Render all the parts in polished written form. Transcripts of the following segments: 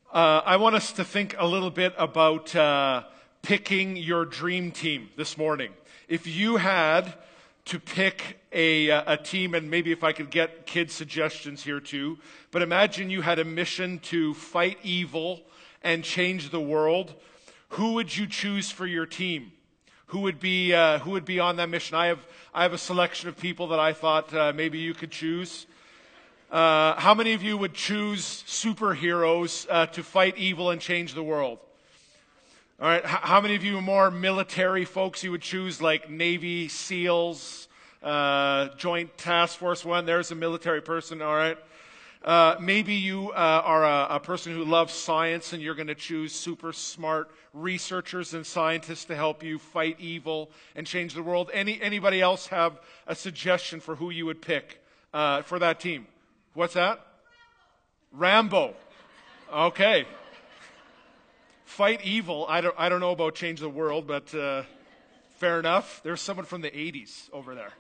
I want us to think a little bit about picking your dream team this morning. If you had to pick a team, and maybe if I could get kids' suggestions here too, but imagine you had a mission to fight evil and change the world, who would you choose for your team? Who would be on that mission? I have a selection of people that I thought maybe you could choose. How many of you would choose superheroes to fight evil and change the world? All right. How many of you are more military folks? You would choose like Navy SEALs, Joint Task Force 1. There's a military person. All right. Maybe you are a person who loves science and you're going to choose super smart researchers and scientists to help you fight evil and change the world. Anybody else have a suggestion for who you would pick for that team? What's that? Rambo. Okay. Fight evil. I don't know about change the world, but fair enough. There's someone from the 80s over there.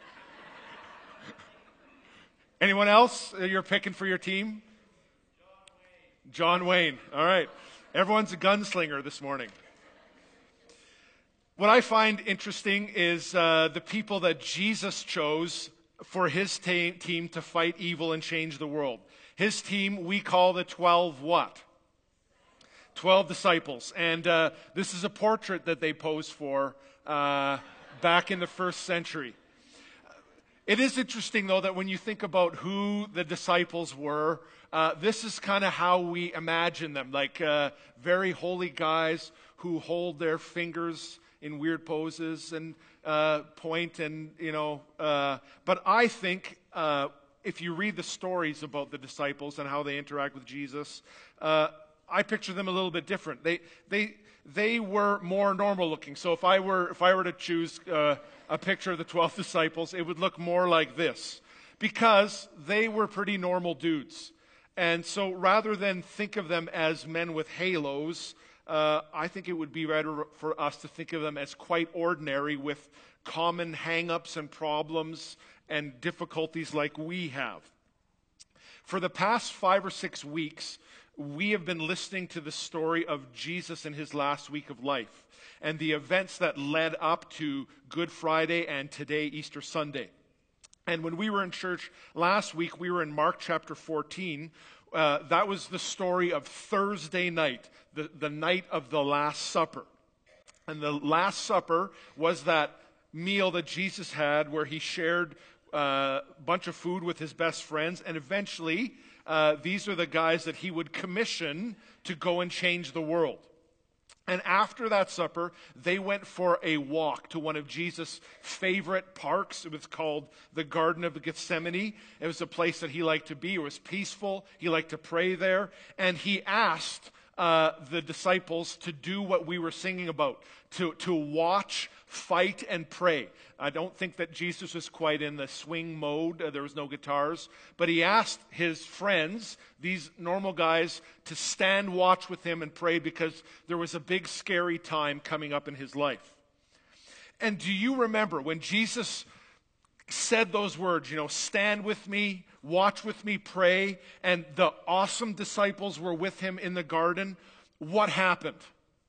Anyone else you're picking for your team? John Wayne. All right. Everyone's a gunslinger this morning. What I find interesting is the people that Jesus chose for his team to fight evil and change the world. His team we call the 12 what? 12 disciples. And this is a portrait that they posed for back in the first century. It is interesting, though, that when you think about who the disciples were, this is kind of how we imagine them, like very holy guys who hold their fingers in weird poses and point and, but I think if you read the stories about the disciples and how they interact with Jesus, I picture them a little bit different. They were more normal looking. So if I were to choose a picture of the 12 disciples, it would look more like this, because they were pretty normal dudes. And so rather than think of them as men with halos, I think it would be better for us to think of them as quite ordinary with common hang-ups and problems and difficulties like we have. For the past 5 or 6 weeks, we have been listening to the story of Jesus in his last week of life and the events that led up to Good Friday and today, Easter Sunday. And when we were in church last week, we were in Mark chapter 14. That was the story of Thursday night, the night of the Last Supper. And the Last Supper was that meal that Jesus had where he shared a bunch of food with his best friends, and eventually these are the guys that he would commission to go and change the world. And after that supper, they went for a walk to one of Jesus' favorite parks. It was called the Garden of Gethsemane. It was a place that he liked to be. It was peaceful. He liked to pray there. And he asked the disciples to do what we were singing about, to watch, fight, and pray. I don't think that Jesus was quite in the swing mode. There was no guitars. But he asked his friends, these normal guys, to stand watch with him and pray because there was a big scary time coming up in his life. And do you remember when Jesus said those words, stand with me, watch with me, pray, and the awesome disciples were with him in the garden? What happened?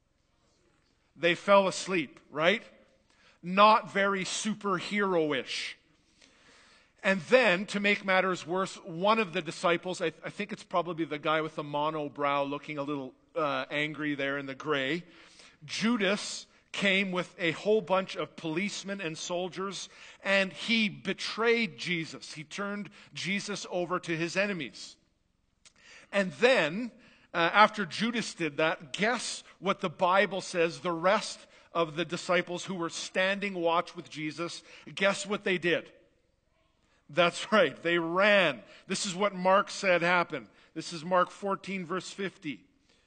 They fell asleep, right? Not very superhero-ish. And then, to make matters worse, one of the disciples, I think it's probably the guy with the monobrow looking a little angry there in the gray, Judas came with a whole bunch of policemen and soldiers, and he betrayed Jesus. He turned Jesus over to his enemies. And then, after Judas did that, guess what the Bible says the rest of the disciples who were standing watch with Jesus, guess what they did? That's right, they ran. This is what Mark said happened. This is Mark 14, verse 50.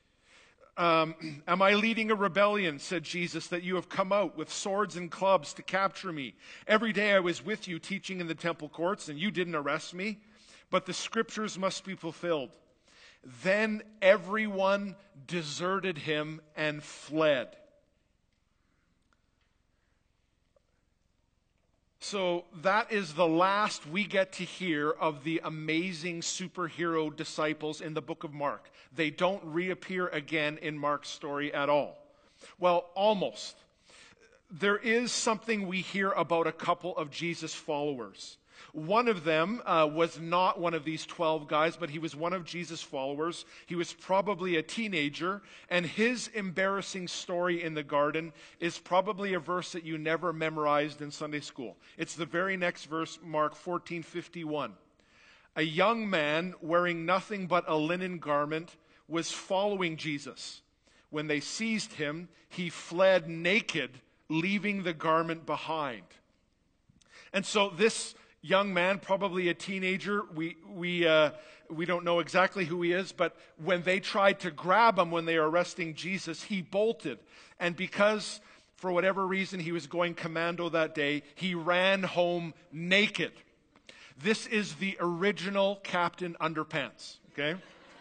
Am I leading a rebellion, said Jesus, that you have come out with swords and clubs to capture me? Every day I was with you teaching in the temple courts, and you didn't arrest me, but the scriptures must be fulfilled. Then everyone deserted him and fled. So that is the last we get to hear of the amazing superhero disciples in the book of Mark. They don't reappear again in Mark's story at all. Well, almost. There is something we hear about a couple of Jesus followers. One of them was not one of these 12 guys, but he was one of Jesus' followers. He was probably a teenager, and his embarrassing story in the garden is probably a verse that you never memorized in Sunday school. It's the very next verse, Mark 14:51. A young man wearing nothing but a linen garment was following Jesus. When they seized him, he fled naked, leaving the garment behind. And so this young man, probably a teenager, we don't know exactly who he is, but when they tried to grab him when they were arresting Jesus, he bolted. And because, for whatever reason, he was going commando that day, he ran home naked. This is the original Captain Underpants, okay?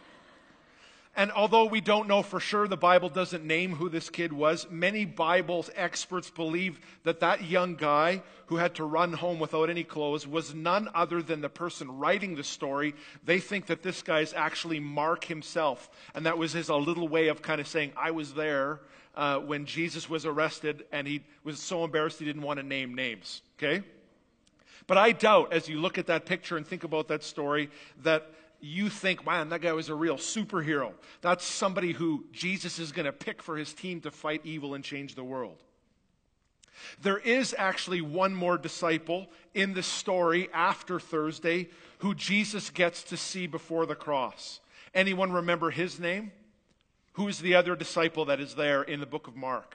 And although we don't know for sure, the Bible doesn't name who this kid was, many Bible experts believe that that young guy who had to run home without any clothes was none other than the person writing the story. They think that this guy is actually Mark himself, and that was a little way of kind of saying, I was there when Jesus was arrested, and he was so embarrassed he didn't want to name names, okay? But I doubt, as you look at that picture and think about that story, that you think, man, that guy was a real superhero. That's somebody who Jesus is going to pick for his team to fight evil and change the world. There is actually one more disciple in the story after Thursday who Jesus gets to see before the cross. Anyone remember his name? Who is the other disciple that is there in the book of Mark?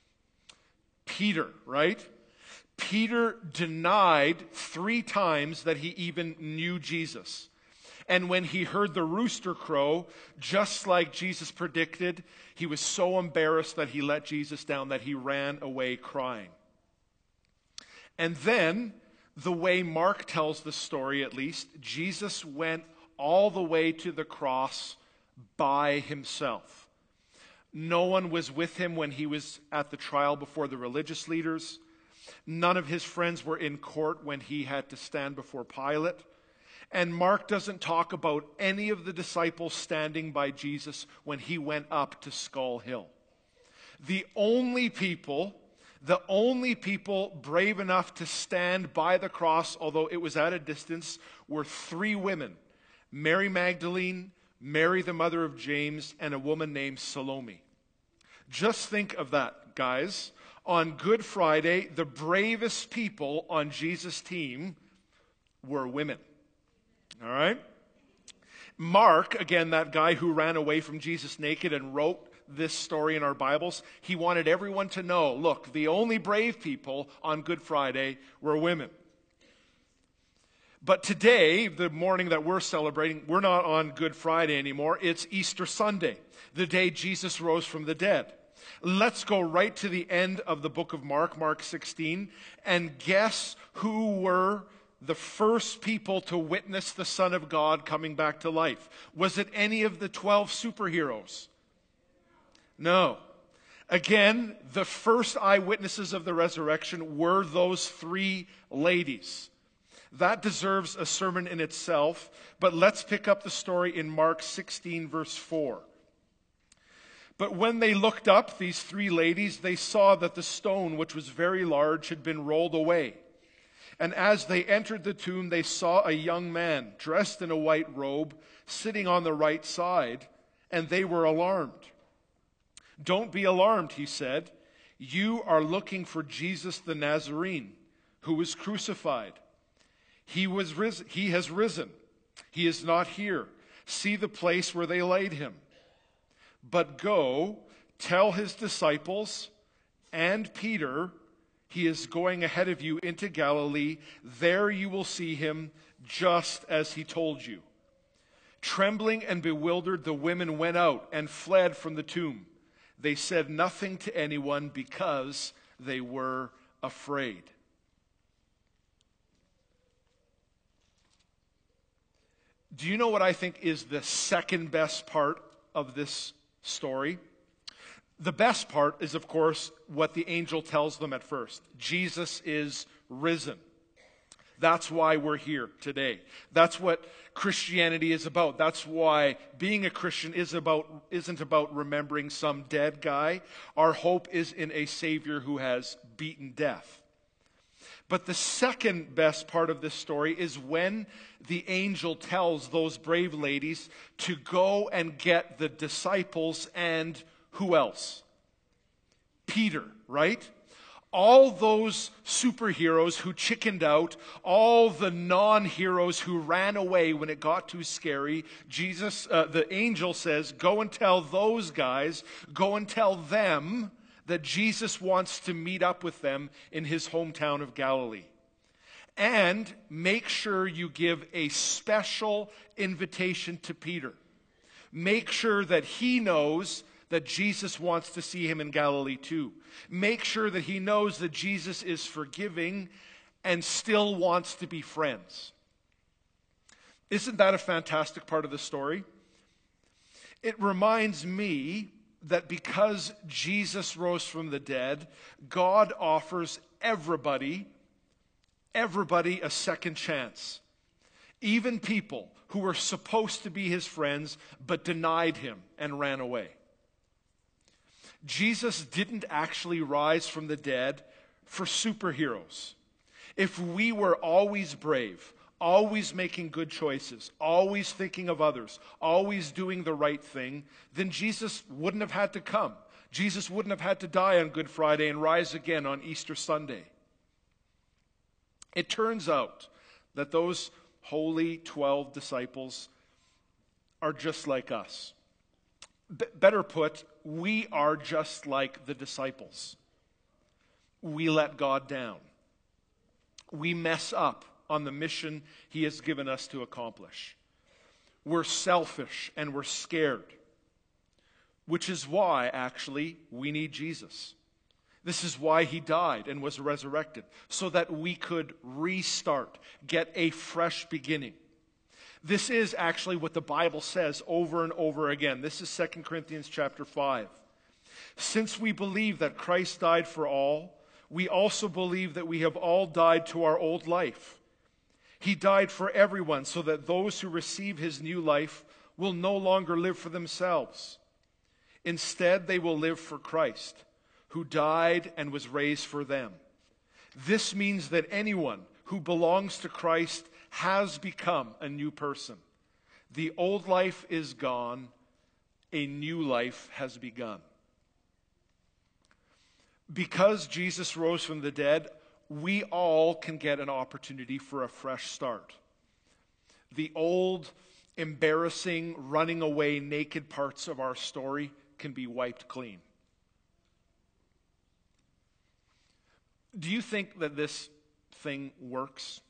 Peter, right? Peter denied 3 times that he even knew Jesus. And when he heard the rooster crow, just like Jesus predicted, he was so embarrassed that he let Jesus down that he ran away crying. And then, the way Mark tells the story at least, Jesus went all the way to the cross by himself. No one was with him when he was at the trial before the religious leaders. None of his friends were in court when he had to stand before Pilate. And Mark doesn't talk about any of the disciples standing by Jesus when he went up to Skull Hill. The only people brave enough to stand by the cross, although it was at a distance, were 3 women. Mary Magdalene, Mary the mother of James, and a woman named Salome. Just think of that, guys. On Good Friday, the bravest people on Jesus' team were women. All right? Mark, again, that guy who ran away from Jesus naked and wrote this story in our Bibles, he wanted everyone to know, look, the only brave people on Good Friday were women. But today, the morning that we're celebrating, we're not on Good Friday anymore. It's Easter Sunday, the day Jesus rose from the dead. Let's go right to the end of the book of Mark, Mark 16, and guess who were the first people to witness the Son of God coming back to life. Was it any of the 12 superheroes? No. Again, the first eyewitnesses of the resurrection were those 3 ladies. That deserves a sermon in itself, but let's pick up the story in Mark 16, verse 4. But when they looked up, these 3 ladies, they saw that the stone, which was very large, had been rolled away. And as they entered the tomb, they saw a young man dressed in a white robe sitting on the right side, and they were alarmed. Don't be alarmed, he said. You are looking for Jesus the Nazarene, who was crucified. He has risen. He is not here. See the place where they laid him. But go, tell his disciples and Peter, he is going ahead of you into Galilee. There you will see him, just as he told you. Trembling and bewildered, the women went out and fled from the tomb. They said nothing to anyone because they were afraid. Do you know what I think is the second best part of this story? The best part is, of course, what the angel tells them at first. Jesus is risen. That's why we're here today. That's what Christianity is about. That's why being a Christian isn't about remembering some dead guy. Our hope is in a Savior who has beaten death. But the second best part of this story is when the angel tells those brave ladies to go and get the disciples and who else? Peter, right? All those superheroes who chickened out, all the non-heroes who ran away when it got too scary, the angel says, go and tell those guys, go and tell them that Jesus wants to meet up with them in his hometown of Galilee. And make sure you give a special invitation to Peter. Make sure that he knows that Jesus wants to see him in Galilee too. Make sure that he knows that Jesus is forgiving and still wants to be friends. Isn't that a fantastic part of the story? It reminds me that because Jesus rose from the dead, God offers everybody a second chance. Even people who were supposed to be his friends but denied him and ran away. Jesus didn't actually rise from the dead for superheroes. If we were always brave, always making good choices, always thinking of others, always doing the right thing, then Jesus wouldn't have had to come. Jesus wouldn't have had to die on Good Friday and rise again on Easter Sunday. It turns out that those holy 12 disciples are just like us. Better put, we are just like the disciples. We let God down. We mess up on the mission he has given us to accomplish. We're selfish and we're scared, which is why, actually, we need Jesus. This is why he died and was resurrected, so that we could restart, get a fresh beginning. This is actually what the Bible says over and over again. This is 2 Corinthians chapter 5. Since we believe that Christ died for all, we also believe that we have all died to our old life. He died for everyone so that those who receive his new life will no longer live for themselves. Instead, they will live for Christ, who died and was raised for them. This means that anyone who belongs to Christ has become a new person. The old life is gone, a new life has begun. Because Jesus rose from the dead, we all can get an opportunity for a fresh start. The old, embarrassing, running away naked parts of our story can be wiped clean. Do you think that this thing works?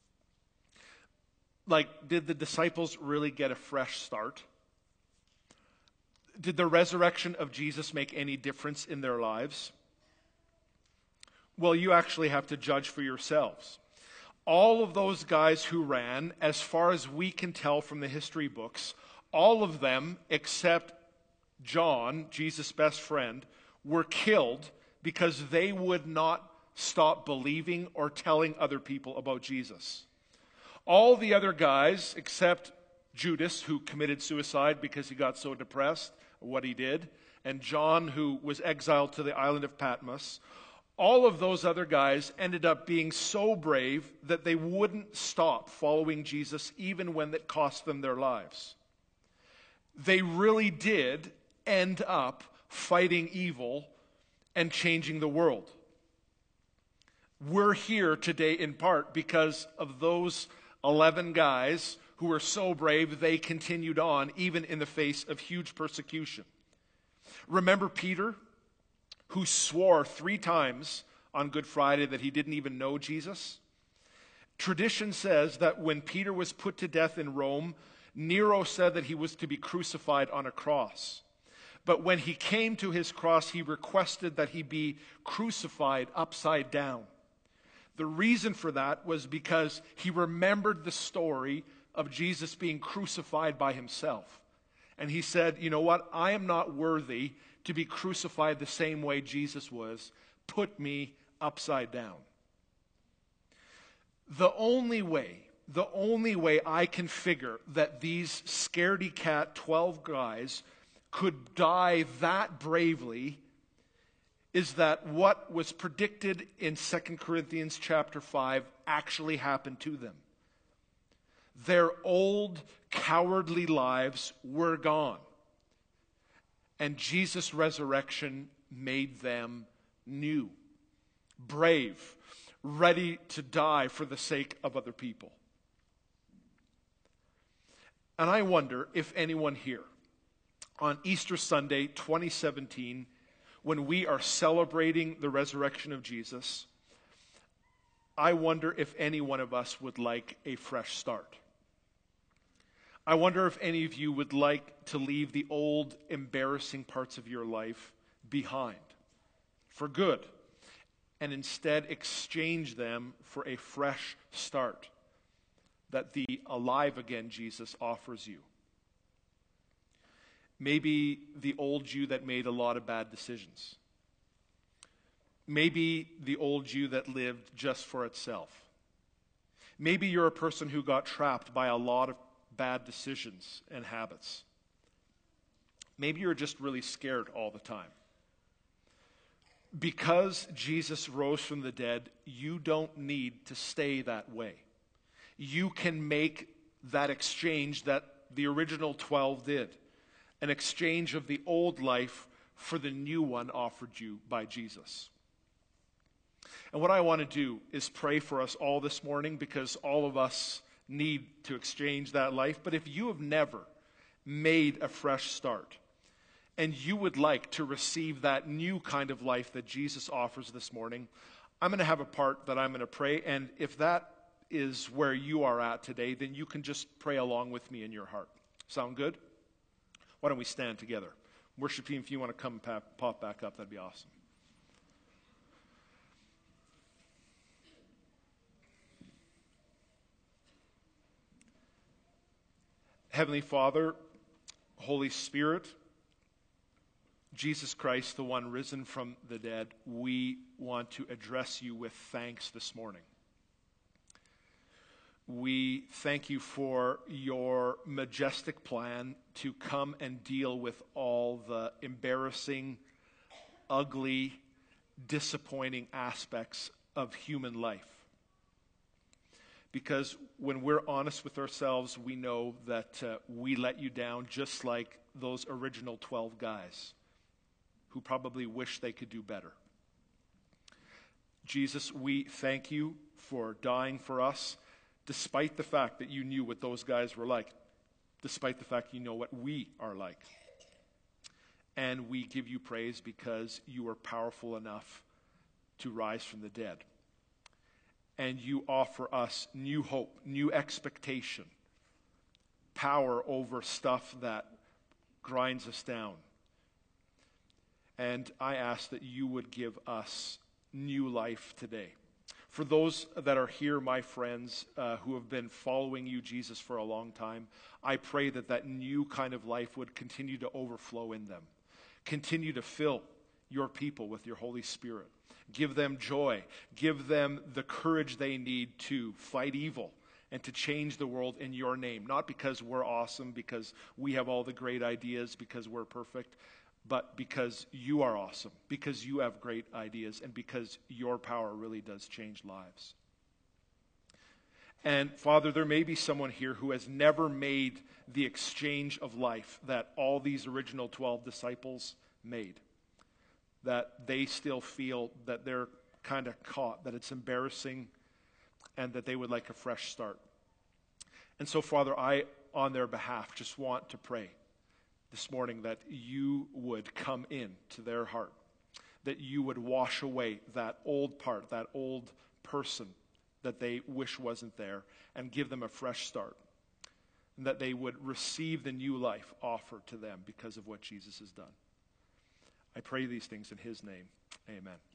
Like, did the disciples really get a fresh start? Did the resurrection of Jesus make any difference in their lives? Well, you actually have to judge for yourselves. All of those guys who ran, as far as we can tell from the history books, all of them except John, Jesus' best friend, were killed because they would not stop believing or telling other people about Jesus. All the other guys, except Judas, who committed suicide because he got so depressed, what he did, and John, who was exiled to the island of Patmos, all of those other guys ended up being so brave that they wouldn't stop following Jesus even when it cost them their lives. They really did end up fighting evil and changing the world. We're here today in part because of those 11 guys who were so brave they continued on even in the face of huge persecution. Remember Peter, who swore 3 times on Good Friday that he didn't even know Jesus? Tradition says that when Peter was put to death in Rome, Nero said that he was to be crucified on a cross. But when he came to his cross, he requested that he be crucified upside down. The reason for that was because he remembered the story of Jesus being crucified by himself. And he said, you know what? I am not worthy to be crucified the same way Jesus was. Put me upside down. The only way I can figure that these scaredy cat 12 guys could die that bravely is that what was predicted in 2 Corinthians chapter 5 actually happened to them. Their old, cowardly lives were gone. And Jesus' resurrection made them new, brave, ready to die for the sake of other people. And I wonder if anyone here on Easter Sunday 2017, when we are celebrating the resurrection of Jesus, I wonder if any one of us would like a fresh start. I wonder if any of you would like to leave the old, embarrassing parts of your life behind for good and instead exchange them for a fresh start that the alive again Jesus offers you. Maybe the old you that made a lot of bad decisions. Maybe the old you that lived just for itself. Maybe you're a person who got trapped by a lot of bad decisions and habits. Maybe you're just really scared all the time. Because Jesus rose from the dead, you don't need to stay that way. You can make that exchange that the original 12 did. An exchange of the old life for the new one offered you by Jesus. And what I want to do is pray for us all this morning, because all of us need to exchange that life. But if you have never made a fresh start and you would like to receive that new kind of life that Jesus offers this morning, I'm going to have a part that I'm going to pray. And if that is where you are at today, then you can just pray along with me in your heart. Sound good? Why don't we stand together? Worship team, if you want to come pop back up, that'd be awesome. Heavenly Father, Holy Spirit, Jesus Christ, the one risen from the dead, we want to address you with thanks this morning. We thank you for your majestic plan to come and deal with all the embarrassing, ugly, disappointing aspects of human life. Because when we're honest with ourselves, we know that we let you down just like those original 12 guys who probably wish they could do better. Jesus, we thank you for dying for us, despite the fact that you knew what those guys were like, despite the fact you know what we are like. And we give you praise because you are powerful enough to rise from the dead. And you offer us new hope, new expectation, power over stuff that grinds us down. And I ask that you would give us new life today. For those that are here, my friends, who have been following you, Jesus, for a long time, I pray that that new kind of life would continue to overflow in them. Continue to fill your people with your Holy Spirit. Give them joy. Give them the courage they need to fight evil and to change the world in your name. Not because we're awesome, because we have all the great ideas, because we're perfect, but because you are awesome, because you have great ideas, and because your power really does change lives. And Father, there may be someone here who has never made the exchange of life that all these original 12 disciples made. That they still feel that they're kind of caught, that it's embarrassing, and that they would like a fresh start. And so, Father, I, on their behalf, just want to pray this morning that you would come in to their heart, that you would wash away that old part, that old person that they wish wasn't there, and give them a fresh start, and that they would receive the new life offered to them because of what Jesus has done. I pray these things in his name. Amen.